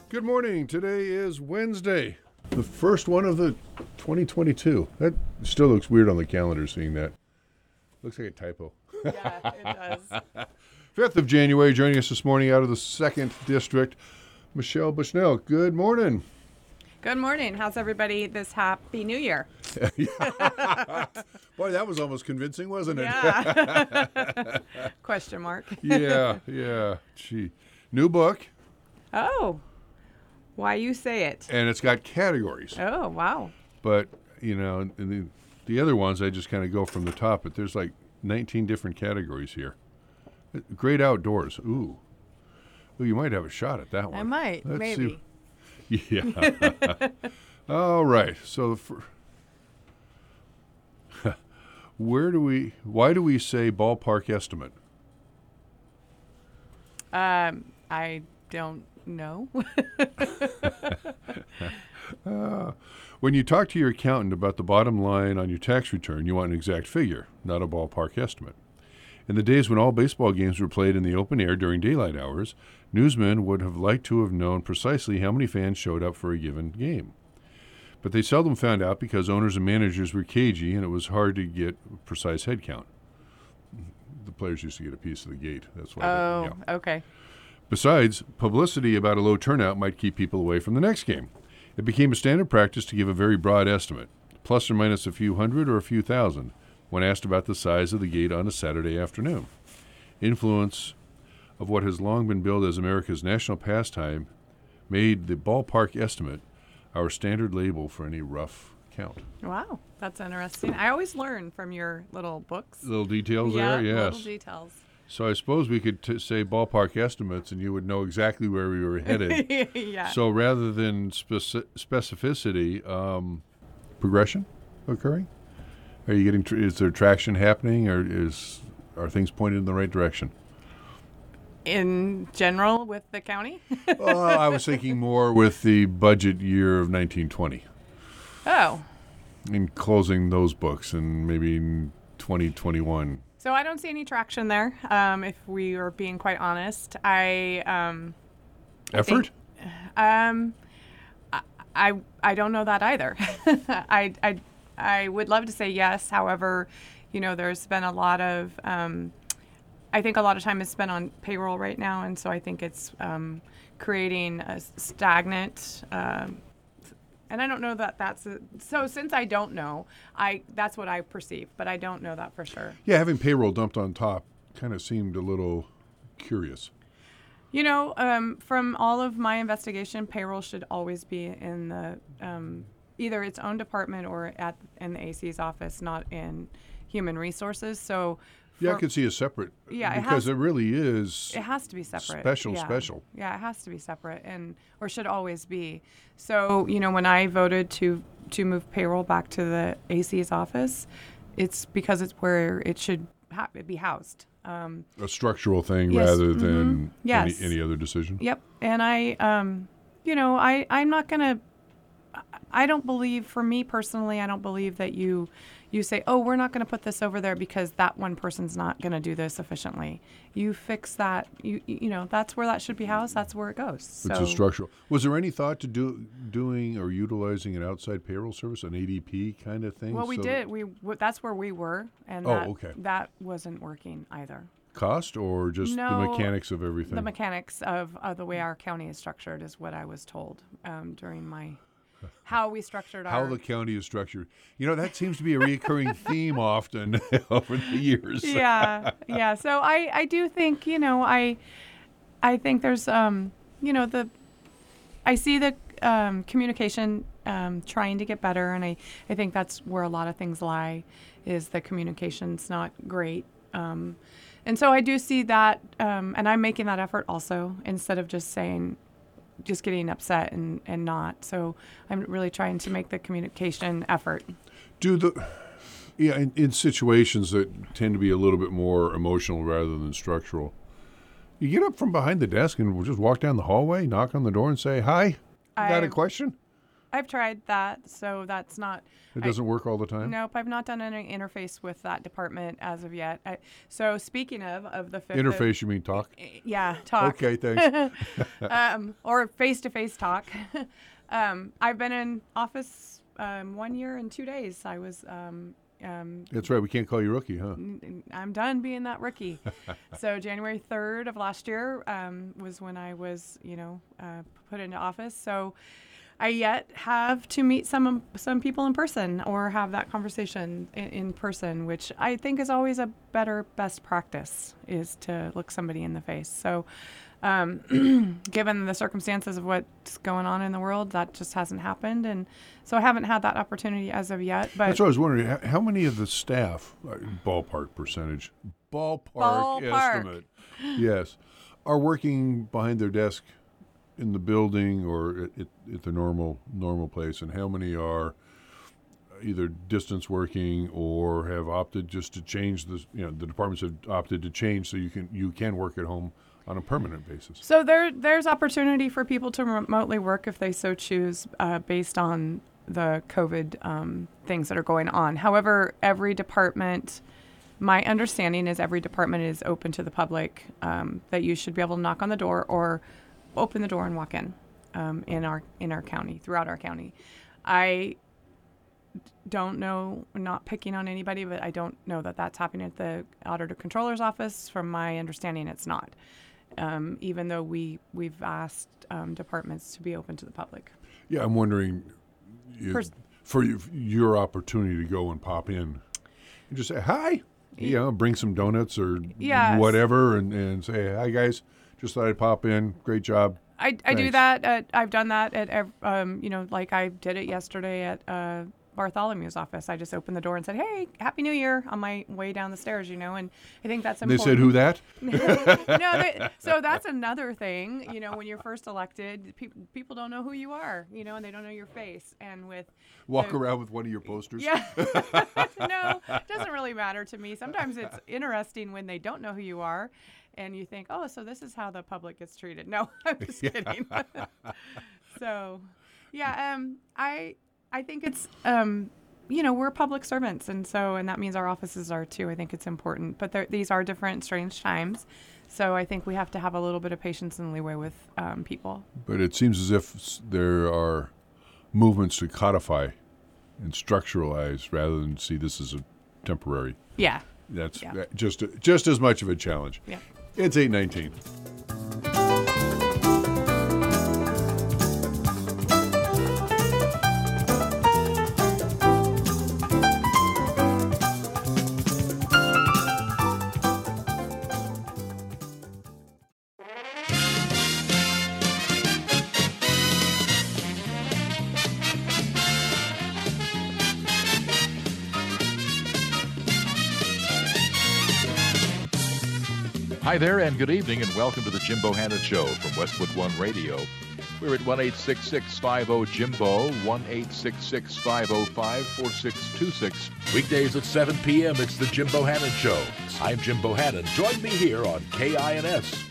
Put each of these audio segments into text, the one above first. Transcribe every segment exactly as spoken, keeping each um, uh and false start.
Good morning. Today is Wednesday, the first one of the twenty twenty-two. That still looks weird on the calendar, seeing that. Looks like a typo. Yeah, it does. fifth of January, joining us this morning out of the second District, Michelle Bushnell. Good morning. Good morning. How's everybody this Happy New Year? Boy, that was almost convincing, wasn't it? Yeah. Question mark. yeah, yeah. Gee. New book, Oh, why you say it? and it's got categories. Oh, wow. But, you know, in the, the other ones, I just kind of go from the top, but there's like nineteen different categories here. Great outdoors. Ooh. Ooh, you might have a shot at that one. I might, Let's maybe. See. Yeah. All right. So, for, where do we, why do we say ballpark estimate? Um, I don't know. uh, when you talk to your accountant about the bottom line on your tax return, you want an exact figure, not a ballpark estimate. In the days when all baseball games were played in the open air during daylight hours, newsmen would have liked to have known precisely how many fans showed up for a given game. But they seldom found out because owners and managers were cagey and it was hard to get a precise head count. The players used to get a piece of the gate. That's why. Oh, they, yeah. okay. Besides, publicity about a low turnout might keep people away from the next game. It became a standard practice to give a very broad estimate, plus or minus a few hundred or a few thousand, when asked about the size of the gate on a Saturday afternoon. Influence of what has long been billed as America's national pastime made the ballpark estimate our standard label for any rough count. Wow, that's interesting. I always learn from your little books. Little details yeah, there, yes. little details. So I suppose we could t- say ballpark estimates and you would know exactly where we were headed. Yeah. So rather than speci- specificity, um, progression occurring? Are you getting, tr- is there traction happening or is are things pointed in the right direction? In general with the county? Well, I was thinking more with the budget year of nineteen twenty. Oh. In closing those books and maybe in twenty twenty-one. So I don't see any traction there, um, if we are being quite honest. I um, Effort? I think, um, I, I I don't know that either. I, I I would love to say yes. However, you know, there's been a lot of um, I think a lot of time is spent on payroll right now, and so I think it's um, creating a stagnant. Um, And I don't know that that's a, so. Since I don't know, I that's what I perceive, but I don't know that for sure. Yeah, having payroll dumped on top kind of seemed a little curious. You know, um, from all of my investigation, payroll should always be in the um, either its own department or at in the A C's office, not in human resources. So. Yeah, I for- could see a separate, Yeah, it because has- it really is It has to be separate. special, yeah. special. Yeah, it has to be separate, and or should always be. So you know, when I voted to to move payroll back to the A C's office, it's because it's where it should ha- be housed. Um, A structural thing Yes, rather mhm, than yes. any, any other decision. Yep, and I, um, you know, I I'm not gonna. I don't believe, for me personally, I don't believe that you, you say, oh, we're not going to put this over there because that one person's not going to do this efficiently. You fix that. You you know that's where that should be housed. That's where it goes. So, It's a structural. Was there any thought to do doing or utilizing an outside payroll service, an A D P kind of thing? well, we so did. We w- that's where we were, and Oh, that, okay. that wasn't working either. Cost or just the No, mechanics of everything? The mechanics of, of the way our county is structured is what I was told um, during my how we structured our. How the county is structured. You know, that seems to be a recurring theme often over the years. yeah, yeah. So I, I do think, you know, I, I think there's, um, you know, the, I see the um, communication um, trying to get better, and I, I think that's where a lot of things lie, is the communication's not great. Um, and so I do see that, um, and I'm making that effort also, instead of just saying, just getting upset and, and not. So I'm really trying to make the communication effort. Do the yeah in, in situations that tend to be a little bit more emotional rather than structural, you get up from behind the desk and we'll just walk down the hallway, knock on the door, and say, "Hi, I got a I- question." I've tried that, so that's not. It I- doesn't work all the time? Nope, I've not done any interface with that department as of yet. I, so speaking of of the fifth of- Interface, you mean talk? yeah, talk. Okay, thanks. um, or face-to-face talk. um, I've been in office um, one year and two days. I was. Um, um, That's right. We can't call you rookie, huh? n- I'm done being that rookie. So January third of last year um, was when I was, you know, uh, put into office. So I yet have to meet some some people in person or have that conversation in, in person, which I think is always a better best practice, is to look somebody in the face. So um, given the circumstances of what's going on in the world, that just hasn't happened, and so I haven't had that opportunity as of yet. But That's what I was wondering. How, how many of the staff, uh, ballpark percentage, ballpark, Ballpark. estimate, yes, are working behind their desk in the building or at, at, at the normal normal place, and how many are either distance working or have opted just to change the, you know, the departments have opted to change so you can you can work at home on a permanent basis. So there, there's opportunity for people to remotely work if they so choose, uh, based on the COVID um, things that are going on. However, every department, my understanding is every department is open to the public, um, that you should be able to knock on the door or open the door and walk in, um, in our in our county, throughout our county. I don't know, not picking on anybody, but I don't know that that's happening at the Auditor Controller's office. From my understanding, it's not. Um, even though we, we've asked um, departments to be open to the public. Yeah, I'm wondering you, Pers- for you, your opportunity to go and pop in and just say hi, you know, bring some donuts or Yes. whatever, and, and say, hi guys, just thought I'd pop in. Great job. I, I do Thanks. that. At, I've done that at, ev- um, you know, like I did it yesterday at uh, Bartholomew's office. I just opened the door and said, hey, Happy New Year, on my way down the stairs, you know, and I think that's And they important. said, who that? no, they, so that's another thing. You know, when you're first elected, pe- people don't know who you are, you know, and they don't know your face. And with Walk the- around with one of your posters? Yeah. No, it doesn't really matter to me. Sometimes it's interesting when they don't know who you are and you think, oh, so this is how the public gets treated. No, I'm just kidding. So, yeah, um, I I think it's, um, you know, we're public servants, and so, and that means our offices are too. I think it's important. But there- these are different, strange times. So I think we have to have a little bit of patience and leeway with um, people. But it seems as if s- there are movements to codify and structuralize rather than see this as a temporary. Yeah. That's Yeah. uh, just just as much of a challenge. Yeah. It's eight nineteen. Hi there, and good evening, and welcome to the Jim Bohannon Show from Westwood One Radio. We're at one eight six six, five zero, Jimbo, one eight six six, five zero five, four six two six. Weekdays at seven p.m., it's the Jim Bohannon Show. I'm Jim Bohannon. Join me here on K I N S.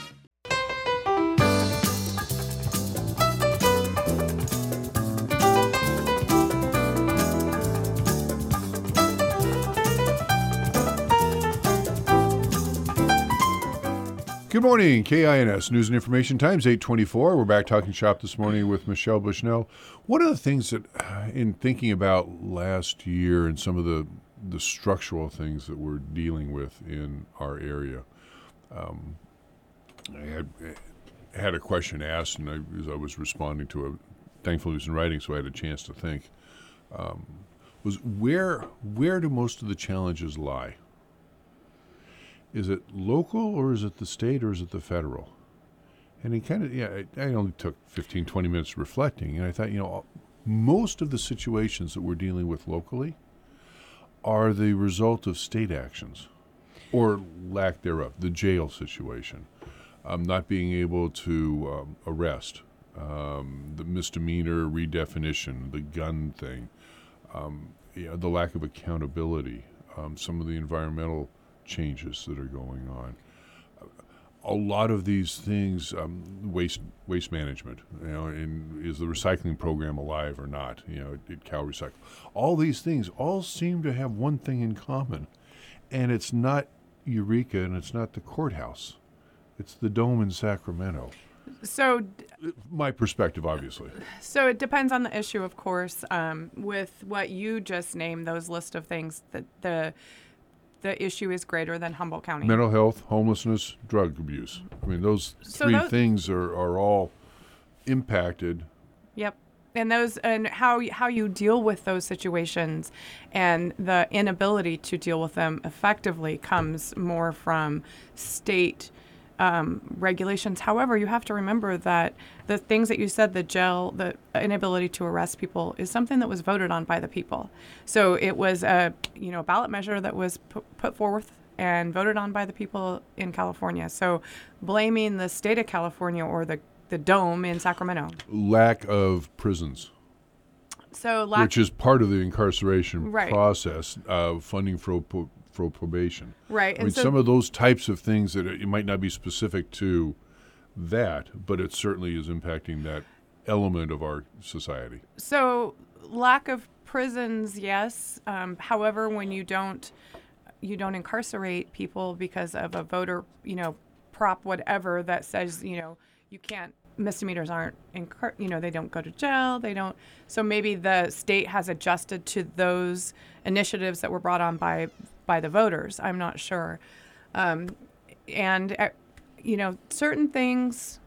Good morning, K I N S News and Information Times, eight twenty-four. We're back talking shop this morning with Michelle Bushnell. One of the things that, uh, in thinking about last year and some of the, the structural things that we're dealing with in our area, um, I had, had a question asked, and I, as I was responding to it, thankfully it was in writing, so I had a chance to think, um, was where where do most of the challenges lie? Is it local, or is it the state, or is it the federal? And it kind of, yeah, I, I only took fifteen, twenty minutes reflecting, and I thought, you know, most of the situations that we're dealing with locally are the result of state actions, or lack thereof. The jail situation, um, not being able to um, arrest, um, the misdemeanor redefinition, the gun thing, um, you know, the lack of accountability, um, some of the environmental changes that are going on. a lot of these things, um, waste waste management, you know, and is the recycling program alive or not? You know, did Cal recycle? All these things all seem to have one thing in common, and it's not Eureka, and it's not the courthouse. It's the Dome in Sacramento. So, My perspective, obviously. so it depends on the issue, of course. Um, with what you just named, those list of things, that the the issue is greater than Humboldt County. Mental health, homelessness, drug abuse. I mean, those So three those- things are, are all impacted. Yep. And those and how how you deal with those situations and the inability to deal with them effectively comes more from state um, regulations. However, you have to remember that the things that you said, the jail, the inability to arrest people, is something that was voted on by the people. So it was a you know ballot measure that was pu- put forth and voted on by the people in California. So blaming the state of California or the the Dome in Sacramento. Lack of prisons, So lack, which is part of the incarceration Right. process, uh, funding for, pro- for probation. right, I and mean, so some of those types of things that it, it might not be specific to that, but it certainly is impacting that element of our society. so lack of prisons, yes. Um, however, when you don't you don't incarcerate people because of a voter, you know, prop whatever that says you know you can't misdemeanors aren't incar- you know they don't go to jail, they don't. So maybe the state has adjusted to those initiatives that were brought on by by the voters. I'm not sure. Um, and uh, you know certain things,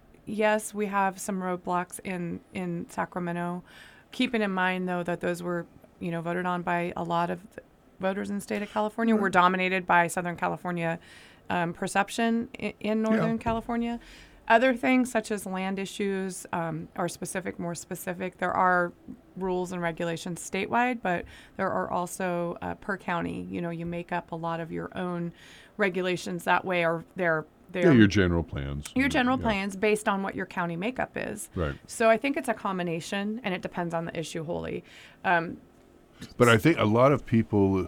yes, we have some roadblocks in in Sacramento, keeping in mind though that those were you know voted on by a lot of the voters in the state of California. We're dominated by Southern California um, perception in, in Northern Yeah. California. Other things such as land issues um, are specific, more specific. There are rules and regulations statewide, but there are also uh, per county. You know, you make up a lot of your own regulations that way, or they're they're Yeah, your general plans. your general Yeah. plans based on what your county makeup is. Right. So I think it's a combination, and it depends on the issue wholly. Um, But I think a lot of people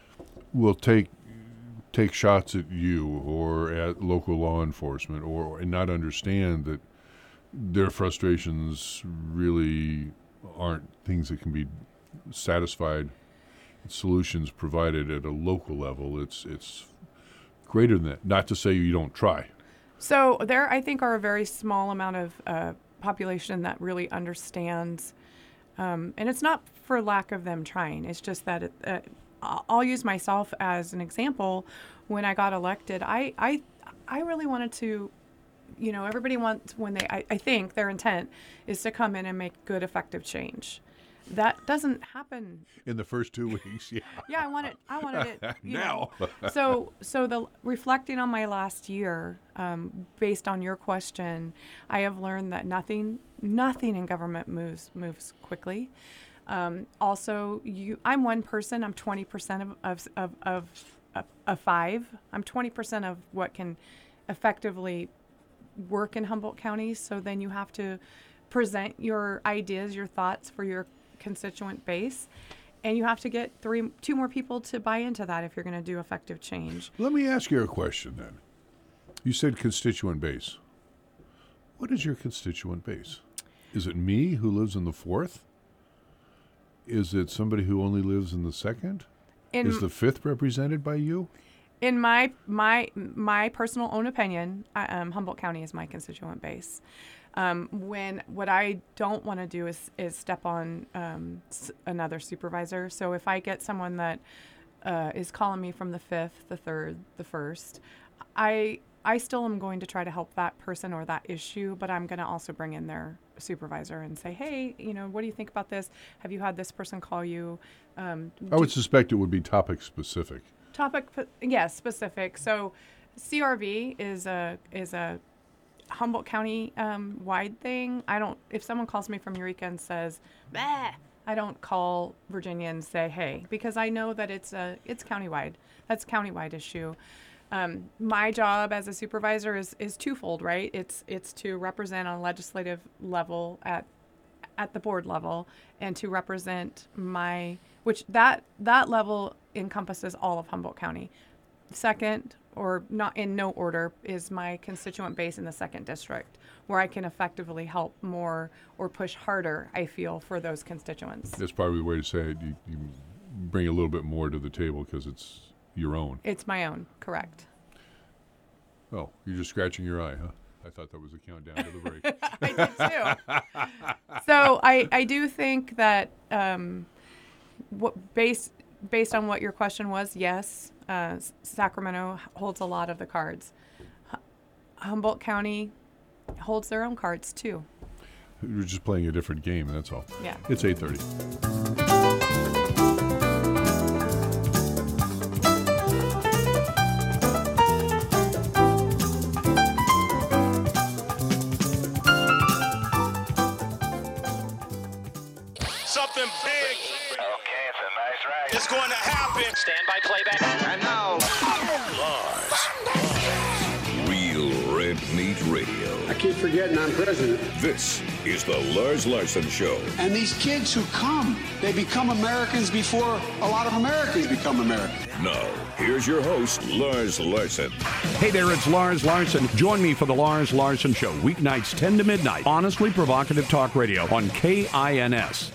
will take take shots at you or at local law enforcement, or and not understand that their frustrations really aren't things that can be satisfied. Solutions provided at a local level. It's it's greater than that. Not to say you don't try. So there, I think, are a very small amount of uh, population that really understands, um, and it's not for lack of them trying. It's just that it, uh, I'll I'll use myself as an example. When I got elected, I I, I really wanted to, you know, everybody wants when they, I, I think their intent is to come in and make good, effective change. That doesn't happen. In the first two weeks, yeah. Yeah, I wanted, I wanted it you Now. know. so so the reflecting on my last year, um, based on your question, I have learned that nothing nothing in government moves moves quickly. Um, also, you I'm one person. I'm twenty percent of of of, of of of five. I'm twenty percent of what can effectively work in Humboldt County. So then you have to present your ideas, your thoughts for your constituent base, and you have to get three two more people to buy into that if you're going to do effective change. Let me ask you a question then. You said constituent base. What is your constituent base? Is it me who lives in the fourth? Is it somebody who only lives in the second? In Is the fifth represented by you? in my my my personal own opinion, I, um, Humboldt County is my constituent base. Um, when what I don't want to do is is step on um, s- another supervisor. So if I get someone that uh, is calling me from the fifth, the third, the first, I I still am going to try to help that person or that issue, but I'm going to also bring in their supervisor and say, hey, you know, what do you think about this? Have you had this person call you? Um, I would suspect it would be topic specific. Topic, yes, specific. So, C R V is a is a Humboldt County um, wide thing. I don't. If someone calls me from Eureka and says, bah, I don't call Virginia and say, hey, because I know that it's a it's countywide. That's a countywide issue. Um, my job as a supervisor is is twofold, right? It's it's to represent on a legislative level at at the board level, and to represent my which that that level encompasses all of Humboldt County. second, or not in no order, is my constituent base in the second district, where I can effectively help more or push harder, I feel, for those constituents. That's probably the way to say it. You, you bring a little bit more to the table because it's your own. It's my own, correct. Oh, you're just scratching your eye, huh? I thought that was a countdown to the break. I did too. So I, I do think that um, what based based on what your question was, yes, uh, Sacramento holds a lot of the cards. H- Humboldt County holds their own cards too. You're just playing a different game, that's all. Yeah. It's eight thirty. Something big. Okay, it's a nice ride. It's going to happen. Stand by playback. And now, Lars. Real Red Meat Radio. I keep forgetting I'm president. This is the Lars Larson Show. And these kids who come, they become Americans before a lot of Americans become Americans. Now, here's your host, Lars Larson. Hey there, it's Lars Larson. Join me for the Lars Larson Show, weeknights ten to midnight. Honestly provocative talk radio on K I N S.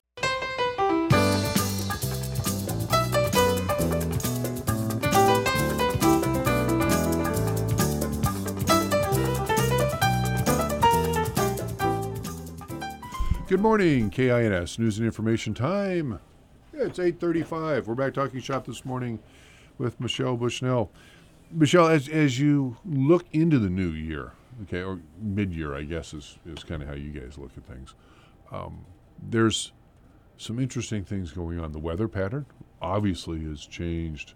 Good morning, K I N S News and Information Time. Yeah, it's eight thirty-five. We're back talking shop this morning with Michelle Bushnell. Michelle, as as you look into the new year, okay, or mid-year, I guess is, is kind of how you guys look at things. Um, there's some interesting things going on. The weather pattern obviously has changed.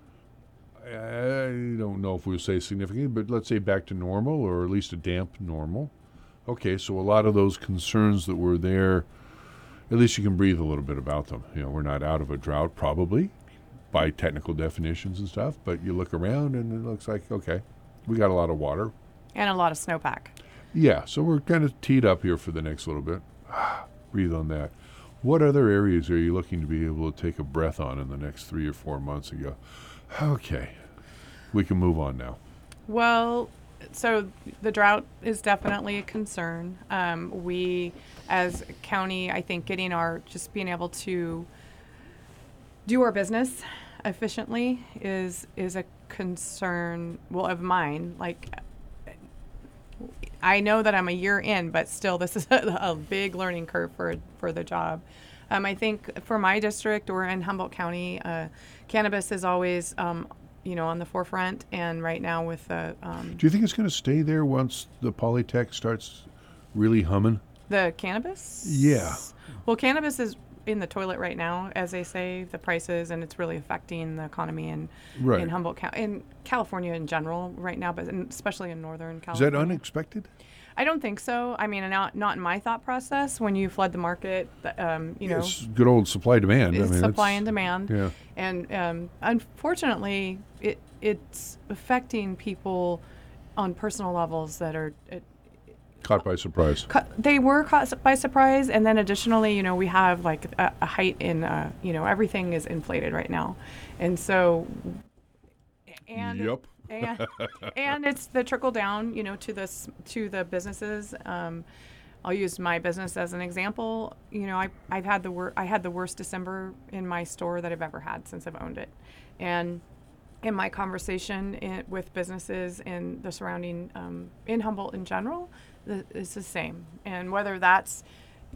I don't know if we'll say significantly, but let's say back to normal, or at least a damp normal. Okay, so a lot of those concerns that were there, at least you can breathe a little bit about them. You know, we're not out of a drought, probably, by technical definitions and stuff, but you look around and it looks like, okay, we got a lot of water. And a lot of snowpack. Yeah, so we're kind of teed up here for the next little bit. Breathe on that. What other areas are you looking to be able to take a breath on in the next three or four months and go, okay, we can move on now? Well, so the drought is definitely a concern. Um, we, as a county, I think getting our, just being able to do our business efficiently is is a concern, well, of mine. Like, I know that I'm a year in, but still this is a, a big learning curve for, for the job. Um, I think for my district or in Humboldt County, uh, cannabis is always um, you know, on the forefront, and right now with the um, Do you think it's going to stay there once the Polytech starts really humming? the cannabis? Yeah. Well, cannabis is in the toilet right now, as they say, the prices, and it's really affecting the economy in Right. in Humboldt County, in California in general right now, but in, especially in Northern Is California. that unexpected? I don't think so. I mean, not not in my thought process. When you flood the market, the, um, you know, It's good old supply demand. I it's mean, supply that's- and demand. Yeah. And um, unfortunately, it it's affecting people on personal levels that are. It, Caught by surprise. cu- they were caught by surprise, and then additionally, you know, we have like a, a height in, uh, you know, everything is inflated right now, and so. And Yep. and, and it's the trickle down, you know, to this to the businesses. Um, I'll use my business as an example. You know, I I've had the wor- I had the worst December in my store that I've ever had since I've owned it, and in my conversation in, with businesses in the surrounding um, in Humboldt in general, the, it's the same. And whether that's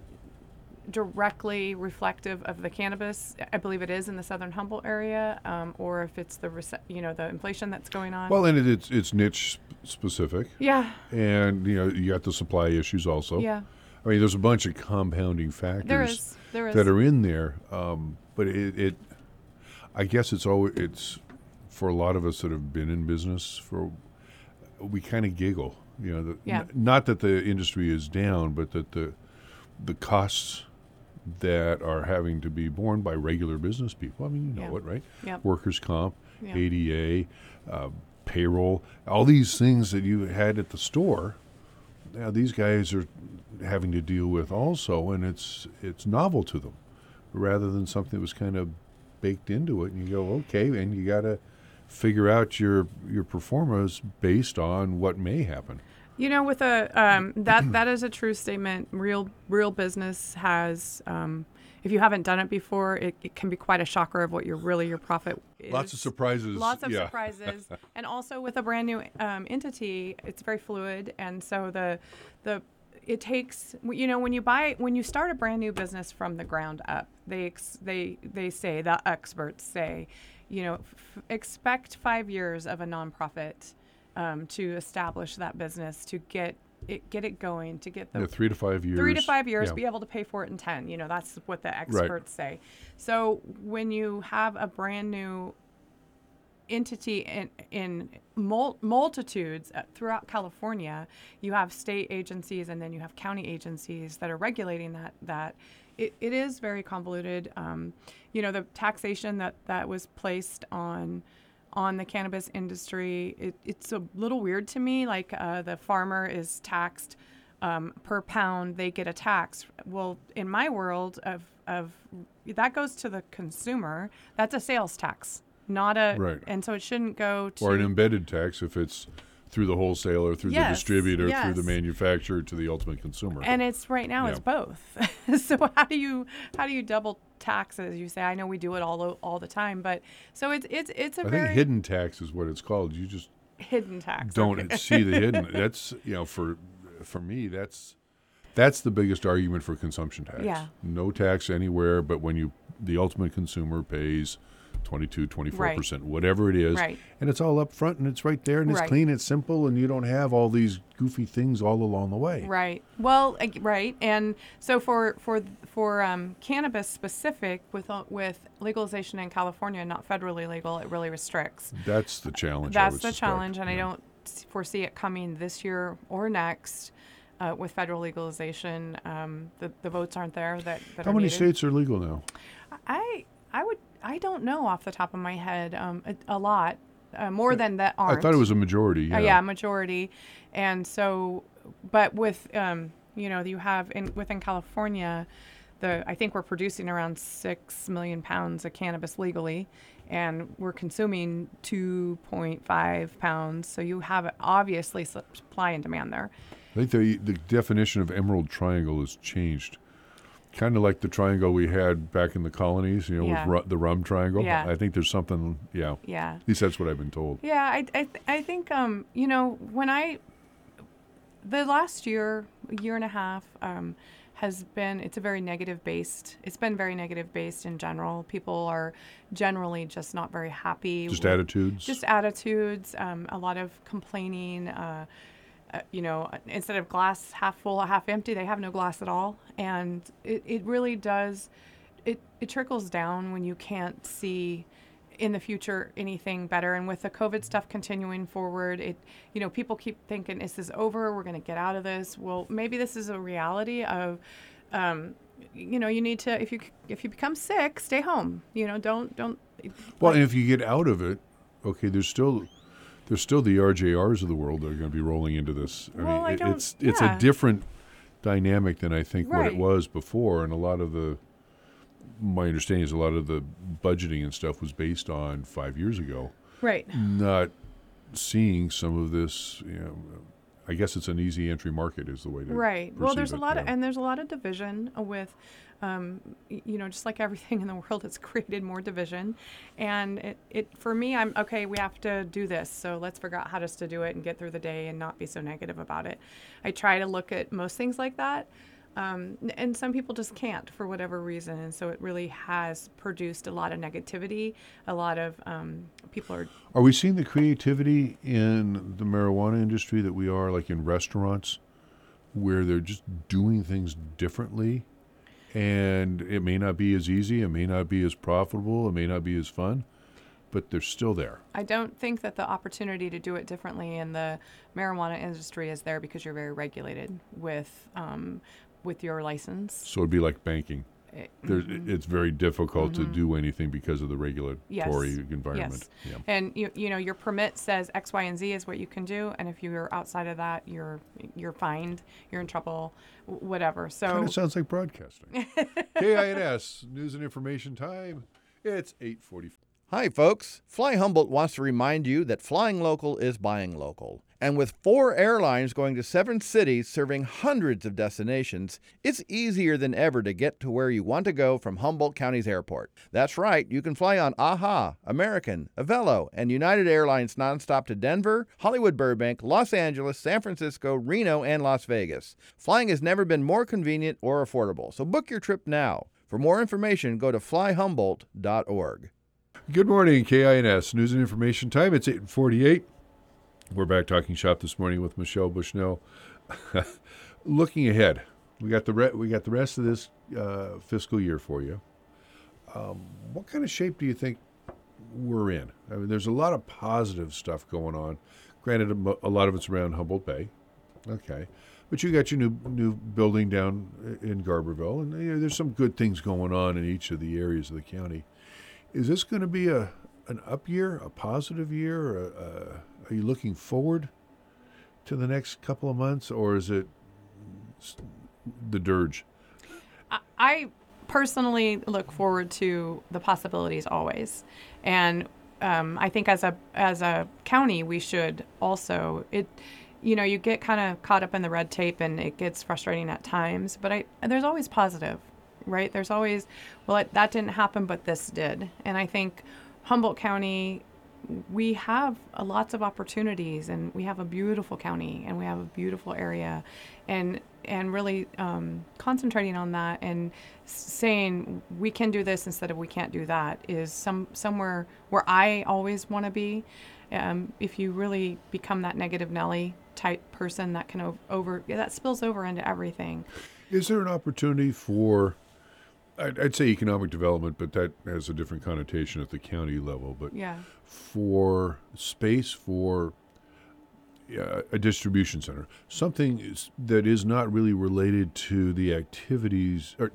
directly reflective of the cannabis, I believe it is in the southern Humboldt area, um, or if it's the rece- you know the inflation that's going on. Well, and it, it's it's niche specific, yeah, and you know you got the supply issues also. yeah, I mean, there's a bunch of compounding factors there is, there is. that are in there, um, but it, it, I guess it's always it's for a lot of us that have been in business for, we kind of giggle, you know. The, Yeah. n- not that the industry is down, but that the the costs that are having to be borne by regular business people. I mean, you know Yeah. it, right? Yep. Workers' comp, Yeah. A D A, uh, payroll, all these things that you had at the store. Now these guys are having to deal with also, and it's it's novel to them, rather than something that was kind of baked into it. And you go, okay, and you gotta figure out your your performance based on what may happen. You know, with a um, that that is a true statement. Real real business has. Um, if you haven't done it before, it, it can be quite a shocker of what your really your profit is. Lots of surprises. Lots of yeah. surprises, and also with a brand new um, entity, it's very fluid, and so the the it takes you know when you buy when you start a brand new business from the ground up, they ex, they they say the experts say, you know, f- expect five years of a nonprofit. Um, to establish that business, to get it get it going, to get the yeah, three to five years. Three to five years, yeah. be able to pay for it in ten. You know, that's what the experts right. say. So when you have a brand new entity in in mul- multitudes throughout California, you have state agencies and then you have county agencies that are regulating that that. It, it is very convoluted. Um, you know, the taxation that, that was placed on on the cannabis industry, it, it's a little weird to me. Like uh, the farmer is taxed um, per pound, they get a tax. Well, in my world of, of that goes to the consumer. That's a sales tax, not a, right. and so it shouldn't go to. Or an embedded tax if it's through the wholesaler, through yes, the distributor, yes. through the manufacturer to the ultimate consumer. And it's right now yeah. it's both. So how do you how do you double taxes? You say I know we do it all all the time, but so it's it's it's a I very think hidden tax is what it's called. You just hidden tax. Don't okay. see the hidden. That's you know for for me that's that's the biggest argument for consumption tax. Yeah. No tax anywhere, but when you the ultimate consumer pays twenty-two, twenty-four percent, right. whatever it is. Right. And it's all up front and it's right there and it's right. clean, it's simple, and you don't have all these goofy things all along the way. Right. Well, uh, right. And so for for for um, cannabis specific, with uh, with legalization in California, not federally legal, it really restricts. That's the challenge. That's I would the suspect. challenge, and yeah. I don't foresee it coming this year or next. Uh, with federal legalization, um, the the votes aren't there that, that How are many needed. states are legal now? I I would I don't know off the top of my head. Um, a, a lot uh, more than that aren't. I thought it was a majority. Yeah, uh, yeah, majority, and so, but with um, you know, you have in within California, the I think we're producing around six million pounds of cannabis legally, and we're consuming two point five pounds. So you have obviously supply and demand there. I think the the definition of emerald triangle has changed. Kind of like the triangle we had back in the colonies, you know, yeah. with ru- the rum triangle. Yeah. I think there's something, yeah. Yeah. At least that's what I've been told. Yeah, I, I, th- I think, um, you know, when I, the last year, year and a half, um, has been, it's a very negative based, it's been very negative based in general. People are generally just not very happy. Just with, attitudes? Just attitudes, um, a lot of complaining, uh, Uh, you know, instead of glass half full, half empty, they have no glass at all. And it, it really does, it, it trickles down when you can't see in the future anything better. And with the COVID stuff continuing forward, it, you know, people keep thinking, is this over? We're going to get out of this. Well, maybe this is a reality of, um, you know, you need to, if you, if you become sick, stay home, you know, don't, don't. Well, and if you get out of it, okay, there's still... There's still the R J Rs of the world that are going to be rolling into this. I well, mean, I it, don't, it's it's yeah. a different dynamic than I think right. what it was before, and a lot of the, my understanding is a lot of the budgeting and stuff was based on five years ago. Right. Not seeing some of this, you know, I guess it's an easy entry market is the way to right. Well, there's it, a lot yeah. of, and there's a lot of division with, um, y- you know, just like everything in the world, it's created more division. And it, it, for me, I'm okay, we have to do this. So let's figure out how just to do it and get through the day and not be so negative about it. I try to look at most things like that. Um, n- and some people just can't for whatever reason. And so it really has produced a lot of negativity. A lot of um, people are. Are we seeing the creativity in the marijuana industry that we are, like in restaurants, where they're just doing things differently? And it may not be as easy, it may not be as profitable, it may not be as fun, but they're still there. I don't think that the opportunity to do it differently in the marijuana industry is there because you're very regulated with um, with your license. So it'd be like banking. It, There's, mhm. It's very difficult Mhm. to do anything because of the regulatory Yes. environment. Yes. Yeah. And you you know your permit says X, Y, and Z is what you can do, and if you're outside of that, you're you're fined, you're in trouble, w- whatever. So Kind of sounds like broadcasting. K I N S, news and information time. It's eight forty. Hi, folks. Fly Humboldt wants to remind you that flying local is buying local. And with four airlines going to seven cities serving hundreds of destinations, it's easier than ever to get to where you want to go from Humboldt County's airport. That's right, you can fly on AHA, American, Avelo, and United Airlines nonstop to Denver, Hollywood Burbank, Los Angeles, San Francisco, Reno, and Las Vegas. Flying has never been more convenient or affordable, so book your trip now. For more information, go to fly humboldt dot org. Good morning, K I N S News and Information Time. It's eight forty-eight. We're back talking shop this morning with Michelle Bushnell. Looking ahead, we got the re- we got the rest of this uh, fiscal year for you. Um, what kind of shape do you think we're in? I mean, there's a lot of positive stuff going on. Granted, a lot of it's around Humboldt Bay. Okay. But you got your new new building down in Garberville, and you know, there's some good things going on in each of the areas of the county. Is this going to be a an up year, a positive year? A, a, are you looking forward to the next couple of months, or is it the dirge? I personally look forward to the possibilities always, and um, I think as a as a county we should also it. You know, you get kind of caught up in the red tape, and it gets frustrating at times. But I there's always positive, right? There's always, well, it, that didn't happen, but this did. And I think Humboldt County, we have uh, lots of opportunities, and we have a beautiful county, and we have a beautiful area, and and really um, concentrating on that and saying we can do this instead of we can't do that is some somewhere where I always want to be. Um, if you really become that negative Nelly type person, that can o- over that spills over into everything. Is there an opportunity for, I'd, I'd say economic development, but that has a different connotation at the county level, but yeah. for space for uh, a distribution center, something is, that is not really related to the activities, or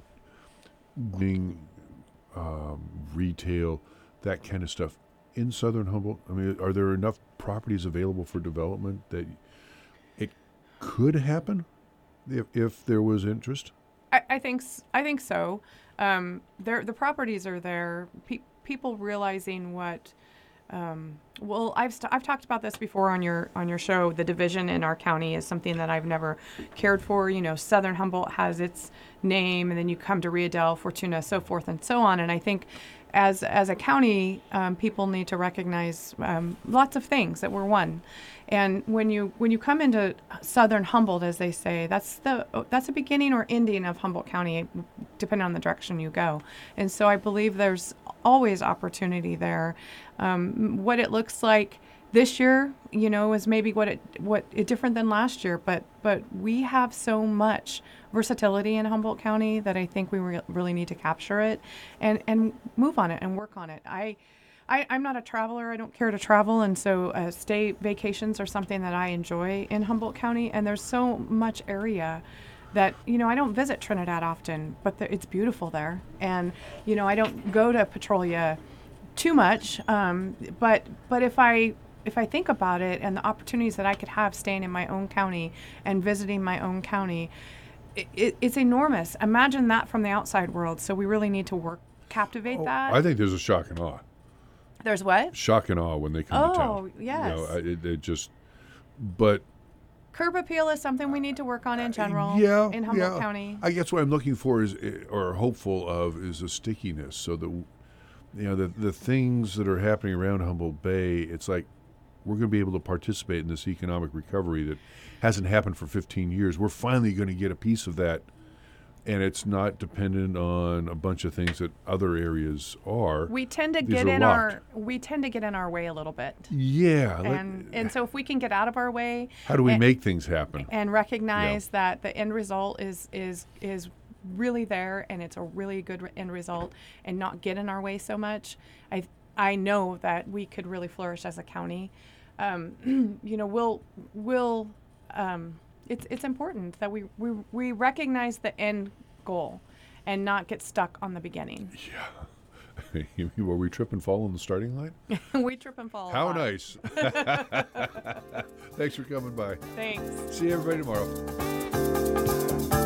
being um, retail, that kind of stuff, in southern Humboldt? I mean, are there enough properties available for development that it could happen if, if there was interest? I, I think s- I think so. Um, there the properties are there. Pe- people realizing what. Um, well, I've st- I've talked about this before on your on your show. The division in our county is something that I've never cared for. You know, Southern Humboldt has its name, and then you come to Riadel, Fortuna, so forth and so on. And I think, as as a county, um, people need to recognize um, lots of things that we're one. And when you when you come into Southern Humboldt, as they say, that's the that's the beginning or ending of Humboldt County, depending on the direction you go. And so I believe there's always opportunity there. Um, what it looks like this year, you know, is maybe what it what it different than last year. But but we have so much versatility in Humboldt County that I think we re- really need to capture it and and move on it and work on it. I. I, I'm not a traveler. I don't care to travel, and so uh, stay vacations are something that I enjoy in Humboldt County. And there's so much area that, you know, I don't visit Trinidad often, but the, it's beautiful there. And, you know, I don't go to Petrolia too much, um, but but if I if I think about it and the opportunities that I could have staying in my own county and visiting my own county, it, it, it's enormous. Imagine that from the outside world. So we really need to work captivate Oh, that. I think there's a shock and awe. There's what? Shock and awe when they come oh, to town. Oh, yes. You know, I- it, it just, but Curb appeal is something we need to work on in general yeah, in Humboldt yeah. County. I guess what I'm looking for is, eh, or hopeful of, is a stickiness. So that, you know, the the things that are happening around Humboldt Bay, it's like we're going to be able to participate in this economic recovery that hasn't happened for fifteen years. We're finally going to get a piece of that, and it's not dependent on a bunch of things that other areas are. We tend to These get are in locked. our we tend to get in our way a little bit. Yeah. And and so if we can get out of our way, how do we and, make things happen? And recognize yeah. that the end result is is is really there, and it's a really good end result, and not get in our way so much. I I know that we could really flourish as a county. Um, you know, we'll we'll. Um, It's it's important that we, we we recognize the end goal and not get stuck on the beginning. Yeah. Were we trip and fall on the starting line? We trip and fall. How nice. Thanks for coming by. Thanks. See everybody tomorrow.